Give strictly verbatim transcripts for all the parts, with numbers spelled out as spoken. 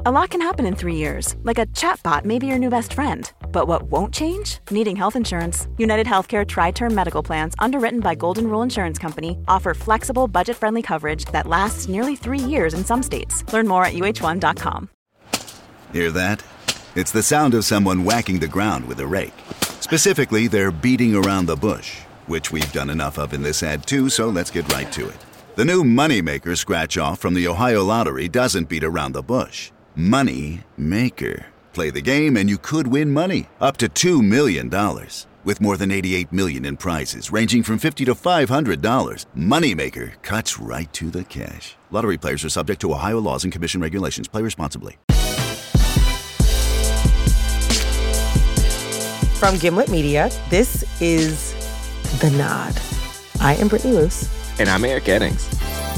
A lot can happen in three years, like a chatbot may be your new best friend. But what won't change? Needing health insurance. United Healthcare Tri-Term Medical Plans, underwritten by Golden Rule Insurance Company, offer flexible, budget-friendly coverage that lasts nearly three years in some states. Learn more at U H one dot com. Hear that? It's the sound of someone whacking the ground with a rake. Specifically, they're beating around the bush, which we've done enough of in this ad too, so let's get right to it. The new Moneymaker scratch-off from the Ohio Lottery doesn't beat around the bush. Money Maker. Play the game and you could win money. Up to two million dollars. With more than eighty-eight million dollars in prizes ranging from fifty dollars to five hundred dollars. Moneymaker cuts right to the cash. Lottery players are subject to Ohio laws and commission regulations. Play responsibly. From Gimlet Media, this is The Nod. I am Brittany Luce. And I'm Eric Eddings.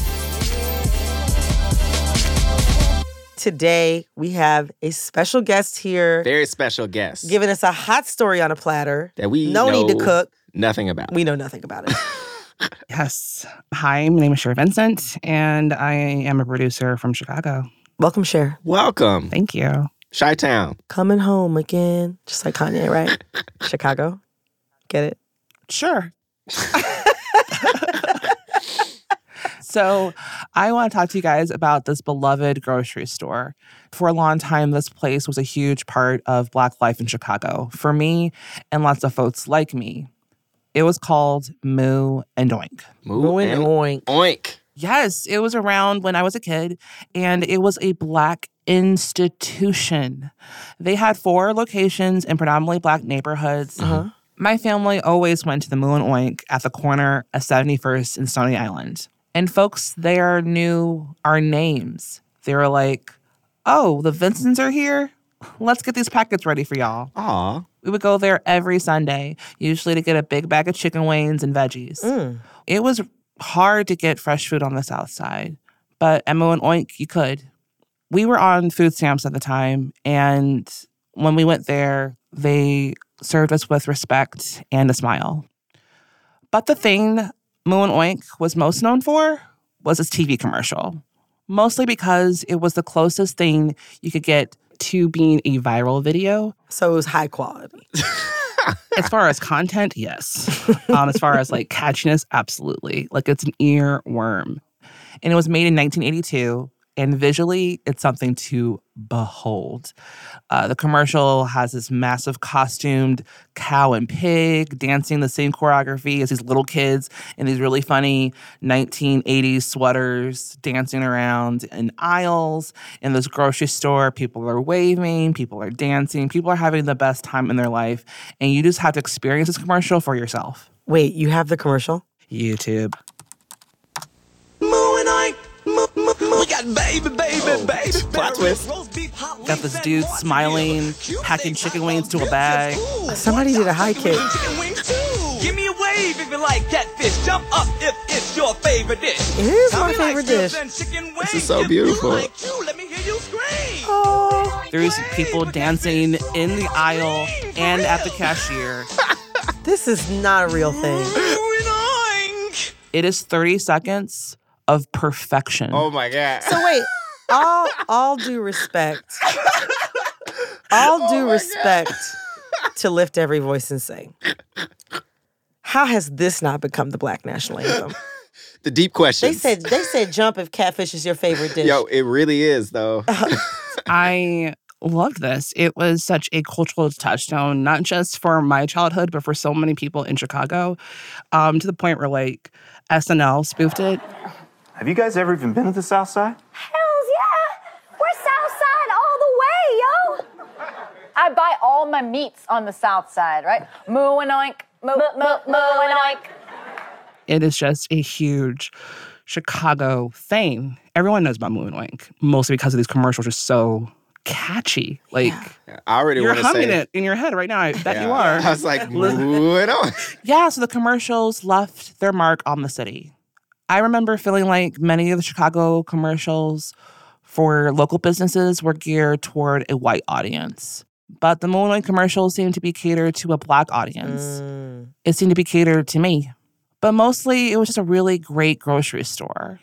Today, we have a special guest here. Very special guest. Giving us a hot story on a platter. That we no know need to cook. Nothing about. We know nothing about it. Yes. Hi, my name is Cher Vincent, and I am a producer from Chicago. Welcome, Cher. Welcome. Thank you. Chi-Town. Coming home again. Just like Kanye, right? Chicago. Get it? Sure. So I want to talk to you guys about this beloved grocery store. For a long time, this place was a huge part of Black life in Chicago. For me and lots of folks like me, it was called Moo and Oink. Moo, Moo and, and Oink. Oink. Yes, it was around when I was a kid, and it was a Black institution. They had four locations in predominantly Black neighborhoods. Uh-huh. My family always went to the Moo and Oink at the corner of seventy-first and Stony Island. And folks there knew our names. They were like, oh, the Vincents are here? Let's get these packets ready for y'all. Aw. We would go there every Sunday, usually to get a big bag of chicken wings and veggies. Mm. It was hard to get fresh food on the South Side, but at Moo and Oink, you could. We were on food stamps at the time, and when we went there, they served us with respect and a smile. But the thing Moo and Oink was most known for was its T V commercial, mostly because it was the closest thing you could get to being a viral video. So it was high quality. As far as content, yes. Um, as far as like catchiness, absolutely. Like it's an earworm. And it was made in nineteen eighty-two. And visually, it's something to behold. Uh, the commercial has this massive costumed cow and pig dancing the same choreography as these little kids in these really funny nineteen eighties sweaters dancing around in aisles. In this grocery store, people are waving, people are dancing, people are having the best time in their life. And you just have to experience this commercial for yourself. Wait, you have the commercial? YouTube. We got baby, baby, Oh, baby. plot twist. Got this dude smiling, packing chicken wings to a bag. Somebody did a high kick. Give me a wave if you like catfish. Jump up if it's your favorite dish. It is Tell my me like favorite strips dish. and chicken This is wings. so If beautiful. you like you, let me hear you scream. Oh, There's people dancing in the aisle and at the cashier. this is not a real thing. Ooh, and oink. It is thirty seconds of perfection. Oh, my God. So wait, all all due respect, all Oh due my respect to lift every voice and sing. How has this not become the Black national anthem? The deep questions. They said they said jump if catfish is your favorite dish. Yo, it really is, though. I loved this. It was such a cultural touchstone, not just for my childhood, but for so many people in Chicago, um, to the point where, like, S N L spoofed it. Have you guys ever even been to the South Side? Hells yeah! We're South Side all the way, yo! I buy all my meats on the South Side, right? Moo and oink, moo, moo, moo and oink. It is just a huge Chicago thing. Everyone knows about Moo and Oink, mostly because of these commercials are so catchy. Like, I already you're want to say humming it in your head right now. I bet Yeah. you are. I was like, moving on. Yeah, so the commercials left their mark on the city. I remember feeling like many of the Chicago commercials for local businesses were geared toward a white audience. But the Moo and Oink commercials seemed to be catered to a Black audience. Mm. It seemed to be catered to me. But mostly, it was just a really great grocery store.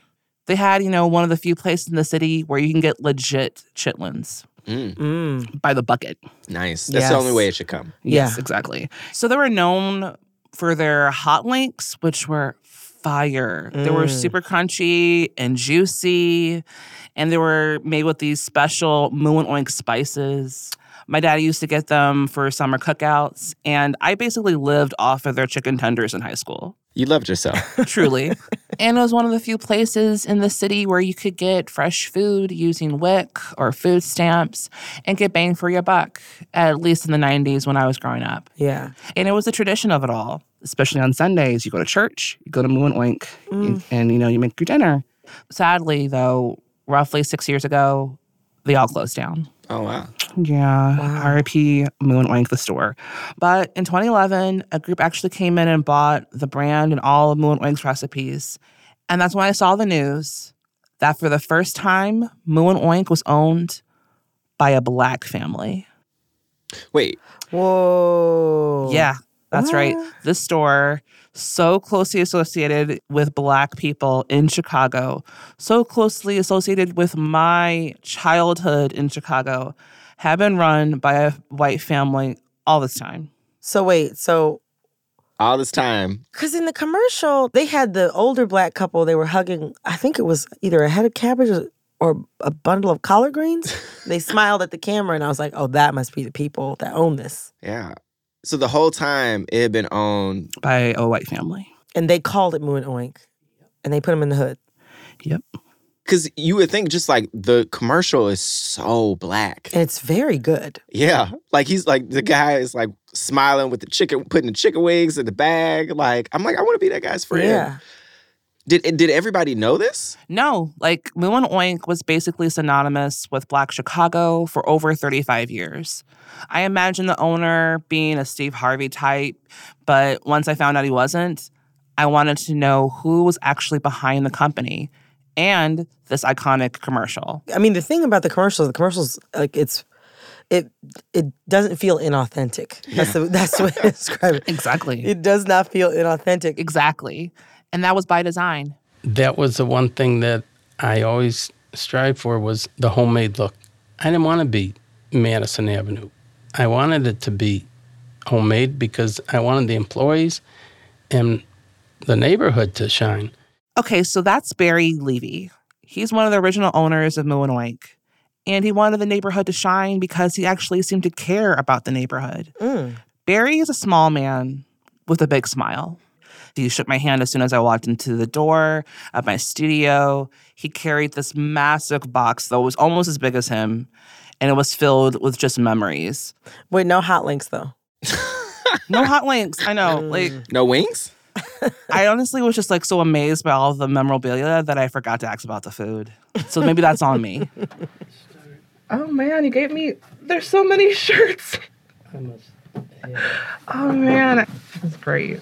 They had, you know, one of the few places in the city where you can get legit chitlins Mm. Mm. by the bucket. Nice. That's Yes. the only way it should come. Yes, Yeah. exactly. So they were known for their hot links, which were fire. They were Mm. super crunchy and juicy, and they were made with these special Moo and Oink spices. My dad used to get them for summer cookouts, and I basically lived off of their chicken tenders in high school. You loved yourself. Truly. And it was one of the few places in the city where you could get fresh food using WIC or food stamps and get bang for your buck, at least in the nineties when I was growing up. Yeah. And it was the tradition of it all, especially on Sundays. You go to church, you go to Moo and Oink, and, and, you know, you make your dinner. Sadly, though, roughly six years ago, they all closed down. Oh, wow. Yeah, R I P Moo and Oink, the store. But in twenty eleven, a group actually came in and bought the brand and all of Moo and Oink's recipes. And that's when I saw the news that for the first time, Moo and Oink was owned by a Black family. Wait. Whoa. Yeah, that's right. What? This store, so closely associated with Black people in Chicago, so closely associated with my childhood in Chicago, have been run by a white family all this time. So wait, so All this time. because in the commercial, they had the older Black couple, they were hugging, I think it was either a head of cabbage or, or a bundle of collard greens. They smiled at the camera and I was like, oh, that must be the people that own this. Yeah. So the whole time it had been owned. By a white family. And they called it Moo and Oink. And they put them in the hood. Yep. Because you would think just like the commercial is so Black. And it's very good. Yeah. Like he's like, the guy is like smiling with the chicken, putting the chicken wings in the bag. Like, I'm like, I want to be that guy's friend. Yeah. Did did everybody know this? No, like Moo and Oink was basically synonymous with Black Chicago for over thirty-five years. I imagine the owner being a Steve Harvey type, but once I found out he wasn't, I wanted to know who was actually behind the company and this iconic commercial. I mean, the thing about the commercials, the commercials, like it's, it it doesn't feel inauthentic. That's the that's the way to describe it. Exactly. It does not feel inauthentic. Exactly. And that was by design. That was the one thing that I always strived for was the homemade look. I didn't want to be Madison Avenue. I wanted it to be homemade because I wanted the employees and the neighborhood to shine. Okay, so that's Barry Levy. He's one of the original owners of Moo and Oink. And he wanted the neighborhood to shine because he actually seemed to care about the neighborhood. Mm. Barry is a small man with a big smile. He shook my hand as soon as I walked into the door of my studio. He carried this massive box that was almost as big as him, and it was filled with just memories. Wait, no hot links though. No hot links, I know. Like, No wings? I honestly was just like so amazed by all of the memorabilia that I forgot to ask about the food. So maybe that's on me. Oh man, you gave me, there's so many shirts. Oh man, that's great.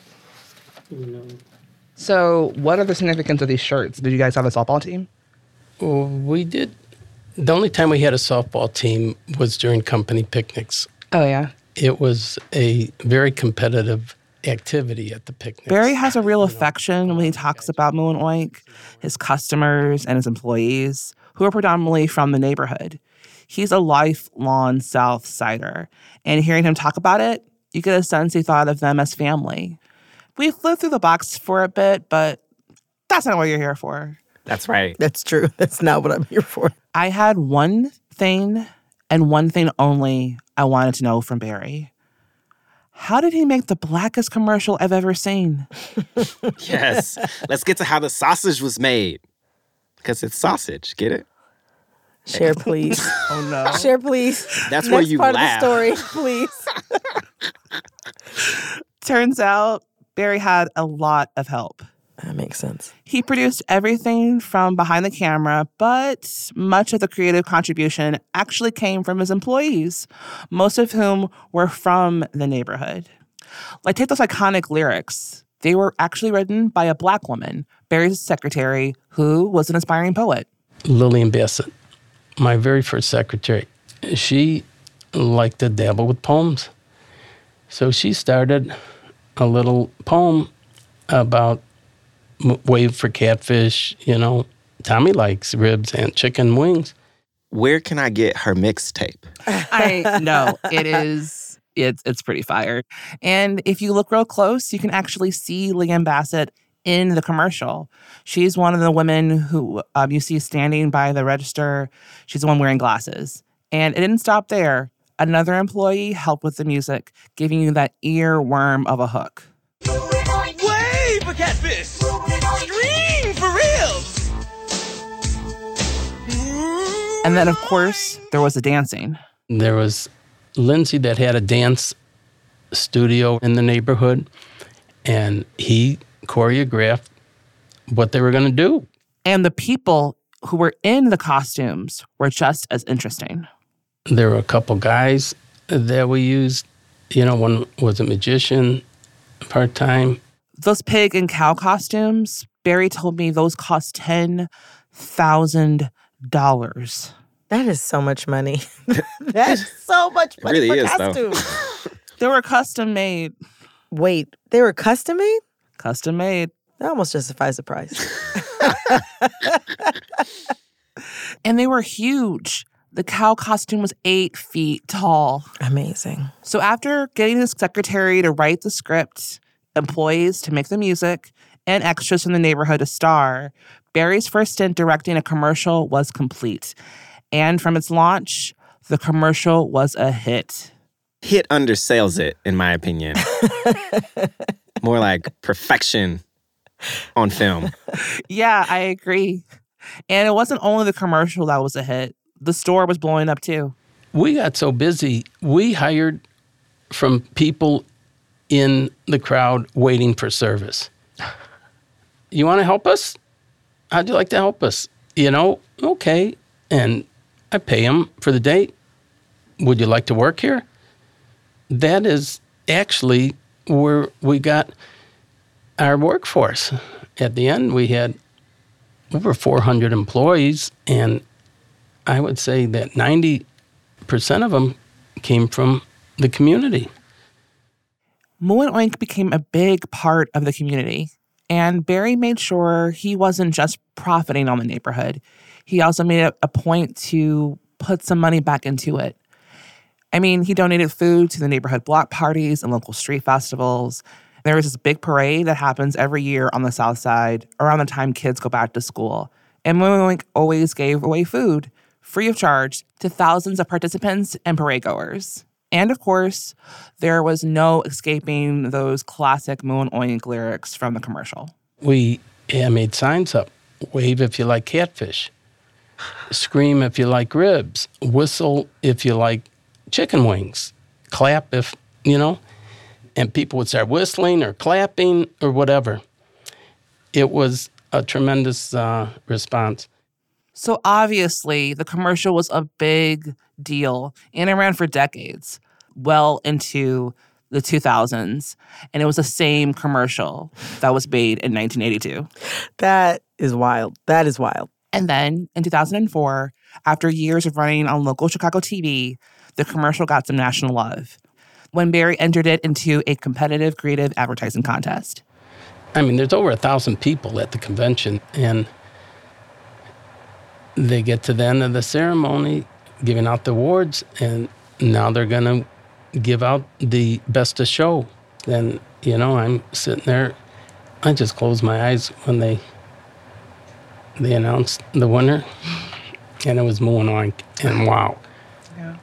So what are the significance of these shirts? Did you guys have a softball team? Well, we did. The only time we had a softball team was during company picnics. Oh yeah. It was a very competitive activity at the picnics. Barry has a real affection when he talks about Moo and Oink, his customers and his employees, who are predominantly from the neighborhood. He's a lifelong South Sider, and hearing him talk about it, you get a sense he thought of them as family. We flew through the box for a bit, but that's not what you're here for. That's right. That's true. That's not what I'm here for. I had one thing and one thing only I wanted to know from Barry. How did he make the blackest commercial I've ever seen? Yes. Let's get to how the sausage was made. Because it's sausage. Get it? Share, please. Oh, no. Share, please. That's where Next you part laugh. of the story, please. Turns out Barry had a lot of help. That makes sense. He produced everything from behind the camera, but much of the creative contribution actually came from his employees, most of whom were from the neighborhood. Like, take those iconic lyrics. They were actually written by a Black woman, Barry's secretary, who was an aspiring poet. Lillian Bassett, my very first secretary, she liked to dabble with poems. So she started a little poem about wave for catfish, you know, Tommy likes ribs and chicken wings. Where can I get her mixtape? I know. It is, it's, it's pretty fire. And if you look real close, you can actually see Leanne Bassett in the commercial. She's one of the women who um, you see standing by the register. She's the one wearing glasses. And it didn't stop there. Another employee helped with the music, giving you that earworm of a hook. Wave for catfish! Scream for reals! And then, of course, there was the dancing. There was Lindsay that had a dance studio in the neighborhood, and he choreographed what they were going to do. And the people who were in the costumes were just as interesting. There were a couple guys that we used. You know, one was a magician, part-time. Those pig and cow costumes, Barry told me those cost ten thousand dollars. That is so much money. That's so much money It really for is, though. costumes. They were custom made. Wait, they were custom made? Custom made. That almost justifies the price. And they were huge. The cow costume was eight feet tall. Amazing. So after getting his secretary to write the script, employees to make the music, and extras from the neighborhood to star, Barry's first stint directing a commercial was complete. And from its launch, the commercial was a hit. Hit undersells it, in my opinion. More like perfection on film. Yeah, I agree. And it wasn't only the commercial that was a hit. The store was blowing up too. We got so busy, we hired from people in the crowd waiting for service. You want to help us? How'd you like to help us? You know, okay. And I pay them for the day. Would you like to work here? That is actually where we got our workforce. At the end, we had over four hundred employees, and I would say that ninety percent of them came from the community. Moo and Oink became a big part of the community, and Barry made sure he wasn't just profiting on the neighborhood. He also made it a point to put some money back into it. I mean, he donated food to the neighborhood block parties and local street festivals. There is this big parade that happens every year on the South Side around the time kids go back to school. And Moo and Oink always gave away food, free of charge, to thousands of participants and parade goers. And of course, there was no escaping those classic Moo and Oink lyrics from the commercial. We yeah, made signs up. Wave if you like catfish. Scream if you like ribs. Whistle if you like chicken wings. Clap if, you know, and people would start whistling or clapping or whatever. It was a tremendous uh, response. So obviously, the commercial was a big deal, and it ran for decades, well into the two thousands. And it was the same commercial that was made in nineteen eighty-two. That is wild. That is wild. And then in two thousand four, after years of running on local Chicago T V, the commercial got some national love when Barry entered it into a competitive creative advertising contest. I mean, there's over a thousand people at the convention, and they get to the end of the ceremony, giving out the awards, and now they're going to give out the best of show. And, you know, I'm sitting there. I just closed my eyes when they they announced the winner, and it was Moo and Oink, and wow. Yeah.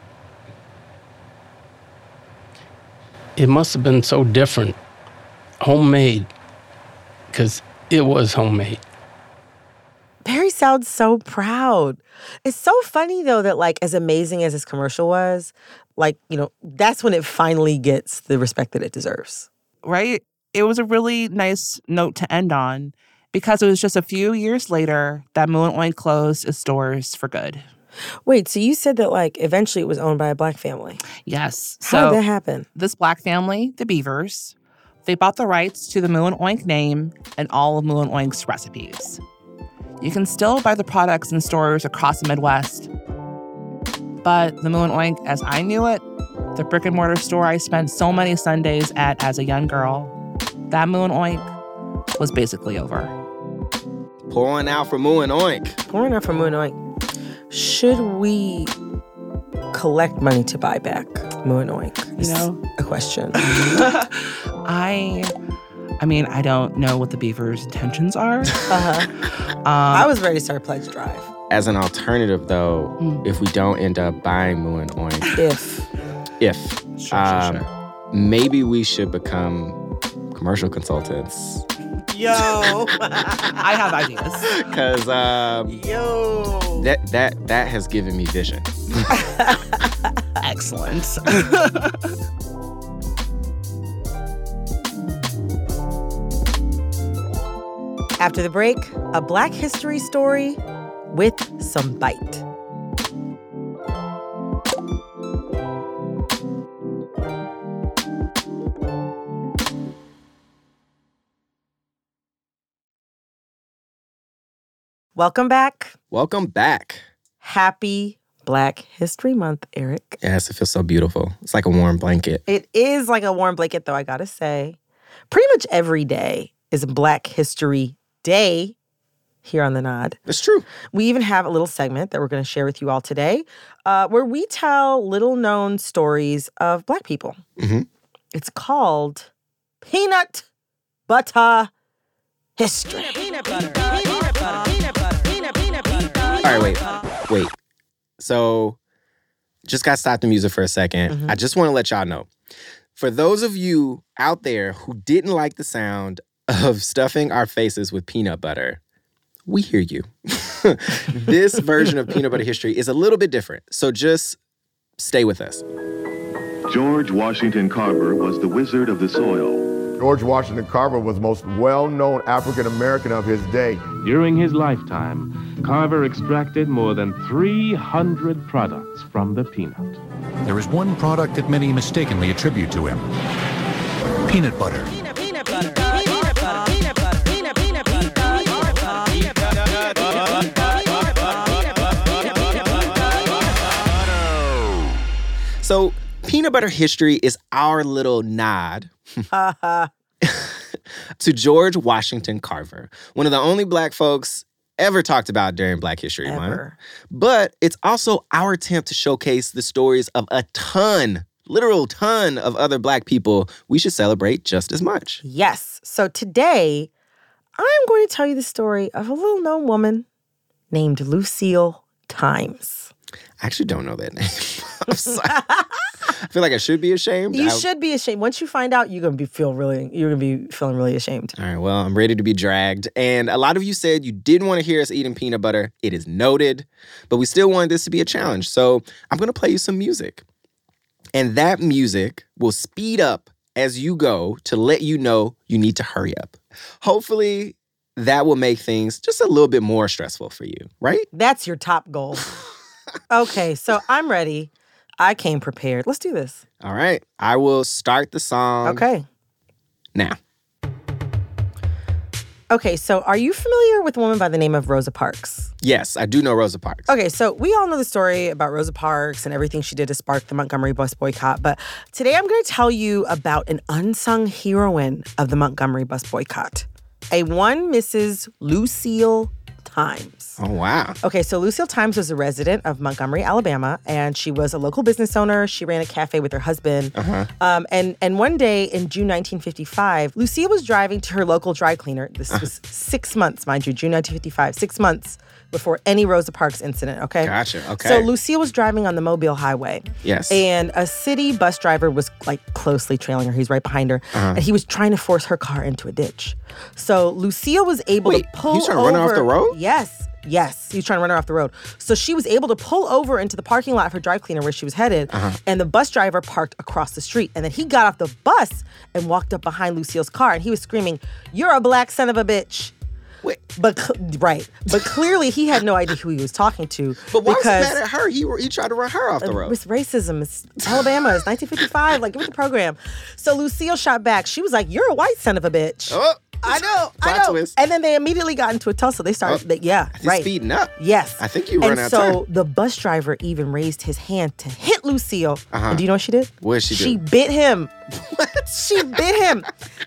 It must have been so different, homemade, because it was homemade. Barry sounds so proud. It's so funny, though, that, like, as amazing as this commercial was, like, you know, that's when it finally gets the respect that it deserves. Right? It was a really nice note to end on because it was just a few years later that Moo and Oink closed its doors for good. Wait, so you said that, like, eventually it was owned by a black family. Yes. How so did that happen? This black family, the Beavers, they bought the rights to the Moo and Oink name and all of Moo and Oink's recipes. You can still buy the products in stores across the Midwest. But the Moo and Oink, as I knew it, the brick and mortar store I spent so many Sundays at as a young girl, that Moo and Oink was basically over. Pour one out for Moo and Oink. Pour one out for Moo and Oink. Should we collect money to buy back Moo and Oink? You know, a question. I, I mean, I don't know what the Beavers' intentions are. Uh-huh. Um, I was ready to start a pledge drive. As an alternative, though, Mm. if we don't end up buying Moo and Oink, If. if Sure, um, sure, sure. maybe we should become commercial consultants. Yo. I have ideas. Because um, Yo. that that that has given me vision. Excellent. After the break, a Black history story with some bite. Welcome back. Welcome back. Happy Black History Month, Eric. Yes, it feels so beautiful. It's like a warm blanket. It is like a warm blanket, though, I gotta say. Pretty much every day is a Black History Day here on The Nod. It's true. We even have a little segment that we're going to share with you all today uh, where we tell little-known stories of Black people. Mm-hmm. It's called Peanut Butter History. Peanut butter, peanut butter, peanut butter, peanut, peanut butter. All right, wait, wait. So, just got to stop the music for a second. Mm-hmm. I just want to let y'all know. For those of you out there who didn't like the sound of stuffing our faces with peanut butter, we hear you. This version of Peanut Butter History is a little bit different, so just stay with us. George Washington Carver was the wizard of the soil. George Washington Carver was the most well-known African-American of his day. During his lifetime, Carver extracted more than three hundred products from the peanut. There is one product that many mistakenly attribute to him. Peanut butter. Peanut, peanut butter. Peanut butter. Peanut butter. Peanut, peanut butter. Peanut butter. Peanut butter. Peanut butter. Peanut butter. So, Peanut Butter History is our little nod to George Washington Carver, one of the only Black folks ever talked about during Black History Ever. Month. But it's also our attempt to showcase the stories of a ton, literal ton of other Black people we should celebrate just as much. Yes. So today, I'm going to tell you the story of a little-known woman named Lucille Times. I actually don't know that name. I'm sorry. I feel like I should be ashamed. You I, should be ashamed. Once you find out, you're gonna be feel really. You're gonna be feeling really ashamed. All right. Well, I'm ready to be dragged. And a lot of you said you didn't want to hear us eating peanut butter. It is noted, but we still wanted this to be a challenge. So I'm gonna play you some music, and that music will speed up as you go to let you know you need to hurry up. Hopefully, that will make things just a little bit more stressful for you, right? That's your top goal. Okay, so I'm ready. I came prepared. Let's do this. All right. I will start the song. Okay. Now. Okay, so are you familiar with a woman by the name of Rosa Parks? Yes, I do know Rosa Parks. Okay, so we all know the story about Rosa Parks and everything she did to spark the Montgomery bus boycott, but today I'm going to tell you about an unsung heroine of the Montgomery bus boycott, a one Missus Lucille Times. Oh, wow. Okay, so Lucille Times was a resident of Montgomery, Alabama, and she was a local business owner. She ran a cafe with her husband. Uh-huh. Um, and, and one day in June nineteen fifty-five, Lucille was driving to her local dry cleaner. This Uh-huh. was six months, mind you, June nineteen fifty-five, six months before any Rosa Parks incident, okay? Gotcha, okay. So Lucille was driving on the Mobile Highway. Yes. And a city bus driver was like closely trailing her. He was right behind her. Uh-huh. And he was trying to force her car into a ditch. So Lucille was able Wait, to pull he was trying to run her off over- the road? Yes. Yes, he was trying to run her off the road. So she was able to pull over into the parking lot of her dry cleaner where she was headed, Uh-huh. and the bus driver parked across the street. And then he got off the bus and walked up behind Lucille's car, and he was screaming, "You're a black son of a bitch." Wait. But cl- right, but clearly he had no idea who he was talking to. But why because was he mad at her? He, he tried to run her off the road. It's racism. It's Alabama. It's nineteen fifty-five. Like, give me the program. So Lucille shot back. She was like, "You're a white son of a bitch." Oh. I know, I Plot know. twist. And then they immediately got into a tussle. They started, Oh, they, yeah, He's right. speeding up. Yes. I think you run and out of so time. the bus driver even raised his hand to hit Lucille. Uh-huh. And do you know what she did? What did she do? She bit him. What? She bit him.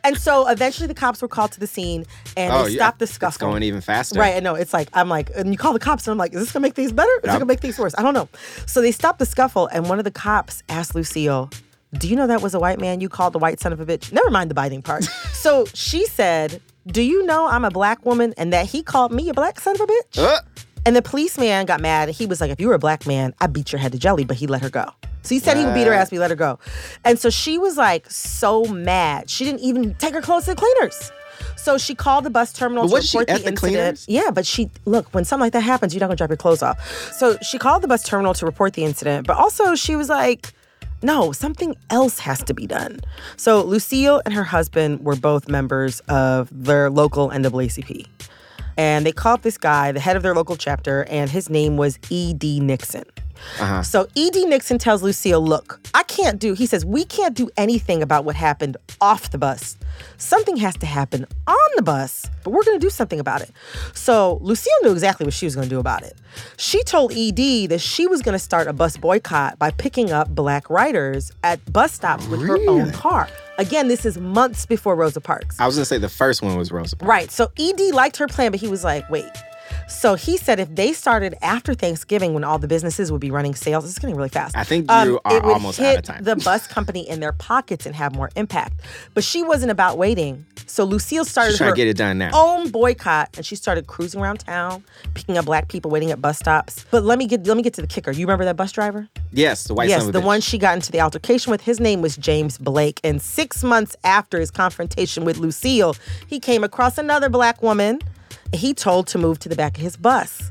And so eventually the cops were called to the scene and oh, they yeah. stopped the scuffle. It's going even faster. Right, I know. It's like, I'm like, and you call the cops and I'm like, is this gonna make things better? Or is Yep. it gonna make things worse? I don't know. So they stopped the scuffle and one of the cops asked Lucille, do you know that was a white man you called the white son of a bitch? Never mind the biting part. So she said, do you know I'm a black woman and that he called me a black son of a bitch? Uh. And the policeman got mad. He was like, if you were a black man, I'd beat your head to jelly, but he let her go. So he said he would beat her ass, but he let her go. And so she was like so mad. She didn't even take her clothes to the cleaners. So she called the bus terminal But to was she report at the the incident. cleaners? Yeah, but she, look, when something like that happens, you're not gonna drop your clothes off. So she called the bus terminal to report the incident, but also she was like, no, something else has to be done. So Lucille and her husband were both members of their local N double A C P. And they called this guy, the head of their local chapter, and his name was E D Nixon. Uh-huh. So E D Nixon tells Lucille, look, I can't do, he says, we can't do anything about what happened off the bus. Something has to happen on the bus, but we're going to do something about it. So Lucille knew exactly what she was going to do about it. She told E D that she was going to start a bus boycott by picking up black riders at bus stops with Really? her own car. Again, this is months before Rosa Parks. I was going to say the first one was Rosa Parks. Right. So E D liked her plan, but he was like, wait. So he said if they started after Thanksgiving when all the businesses would be running sales, this is getting really fast. I think you are it would almost hit out of time. the bus company in their pockets and have more impact. But she wasn't about waiting. So Lucille started She's trying her to get it done now. own boycott, and she started cruising around town, picking up black people waiting at bus stops. But let me get let me get to the kicker. You remember that bus driver? Yes, the white yes, son of a the bitch. one she got into the altercation with. His name was James Blake. And six months after his confrontation with Lucille, he came across another black woman. He told to move to the back of his bus.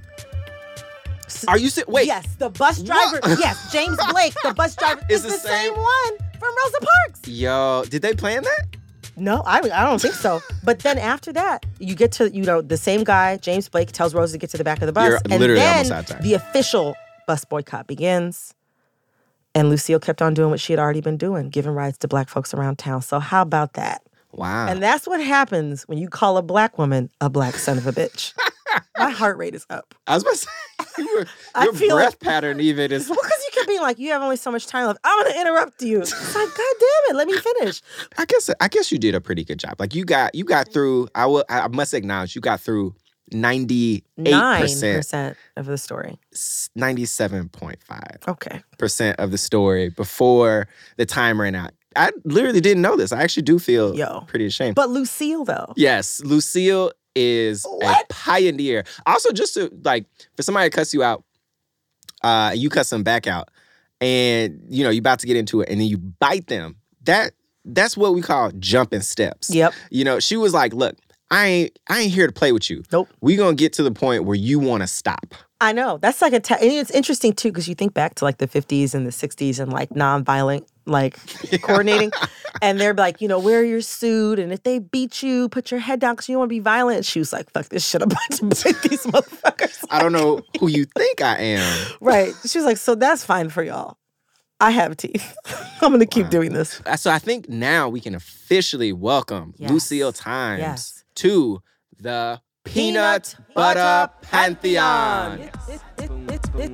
Are you sit? Wait. Yes, the bus driver. Yes, James Blake, the bus driver, is the, same one from Rosa Parks. Yo, did they plan that? No, I, I don't think so. But then after that, you get to, you know, the same guy, James Blake, tells Rosa to get to the back of the bus. You're and literally then almost out of time. the official bus boycott begins. And Lucille kept on doing what she had already been doing, giving rides to black folks around town. So how about that? Wow. And that's what happens when you call a black woman a black son of a bitch. My heart rate is up. I was about to say, your, I your feel breath like- pattern even is... Well, because you kept being like, you have only so much time left. I'm going to interrupt you. It's like, God damn it, let me finish. I guess I guess you did a pretty good job. Like you got you got through. I will. I must acknowledge you got through ninety-eight nine percent, percent of the story. ninety-seven point five Okay. percent of the story before the time ran out. I literally didn't know this. I actually do feel Yo. pretty ashamed. But Lucille, though. Yes, Lucille is What? a pioneer. Also, just to like for somebody to cuss you out, uh, you cuss them back out, and you know you're about to get into it, and then you bite them. That that's what we call jumping steps. Yep. You know, she was like, "Look, I ain't I ain't here to play with you. Nope. We gonna get to the point where you want to stop." I know. That's like a, te- and it's interesting too, because you think back to like the fifties and the sixties and like nonviolent, like coordinating. And they're like, you know, wear your suit. And if they beat you, put your head down because you don't want to be violent. And she was like, fuck this shit. I'm about to beat these motherfuckers. I don't know who you think I am. Right. She was like, so that's fine for y'all. I have teeth. I'm going to keep doing this. So I think now we can officially welcome Yes. Lucille Times Yes. to the Peanut, Butter Pantheon. Peanut butter,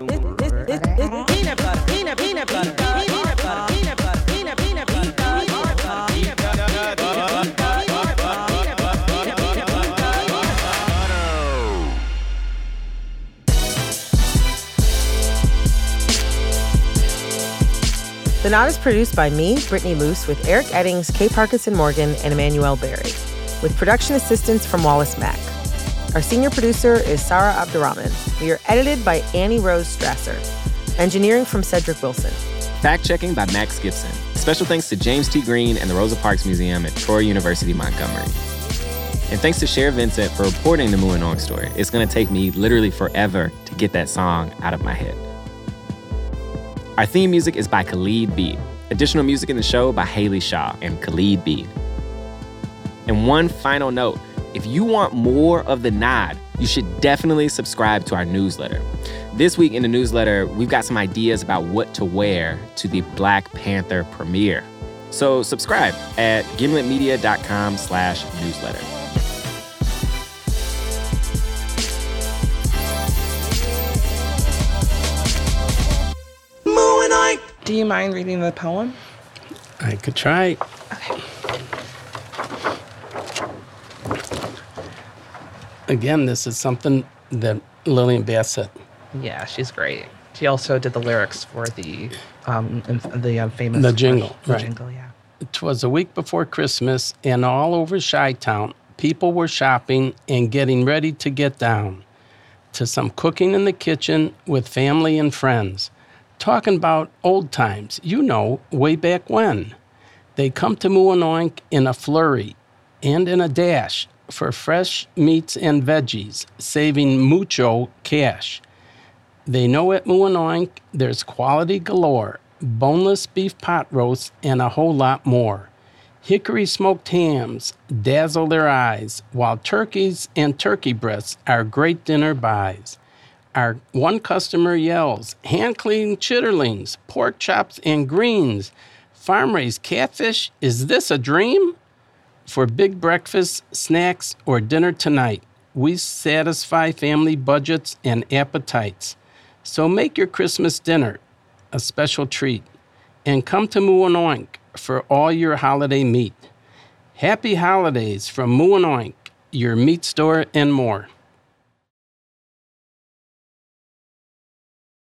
peanut butter, peanut butter, peanut butter, peanut butter, peanut butter, peanut, peanut butter, peanut butter, peanut butter, peanut butter, peanut butter, peanut butter. The Knot is produced by me, Brittany Luce, with Eric Eddings, Kay Parkinson Morgan, and Emmanuel Berry, with production assistance from Wallace Mack. Our senior producer is Sarah Abdurrahman. We are edited by Annie Rose Strasser. Engineering from Cedric Wilson. Fact-checking by Max Gibson. Special thanks to James T. Green and the Rosa Parks Museum at Troy University, Montgomery. And thanks to Cher Vincent for reporting the Muinong story. It's going to take me literally forever to get that song out of my head. Our theme music is by Khalid Beat. Additional music in the show by Haley Shaw and Khalid Beat. And one final note, if you want more of The Nod, you should definitely subscribe to our newsletter. This week in the newsletter, we've got some ideas about what to wear to the Black Panther premiere. So subscribe at gimletmedia.com slash newsletter. Do you mind reading the poem? I could try. again, this is something that Lillian Bassett. Yeah, she's great. She also did the lyrics for the um, inf- the uh, famous The jingle, the right. jingle, yeah. It was a week before Christmas, and all over Chi-Town, people were shopping and getting ready to get down to some cooking in the kitchen with family and friends, talking about old times, you know, way back when. They come to Mooinoink in a flurry and in a dash for fresh meats and veggies, saving mucho cash. They know at Mooinoink there's quality galore, boneless beef pot roast, and a whole lot more. Hickory smoked hams dazzle their eyes, while turkeys and turkey breasts are great dinner buys. Our one customer yells, hand-cleaned chitterlings, pork chops, and greens. Farm-raised catfish, is this a dream? For big breakfast, snacks, or dinner tonight, we satisfy family budgets and appetites. So make your Christmas dinner a special treat, and come to Mooinoink for all your holiday meat. Happy holidays from Mooinoink, your meat store and more.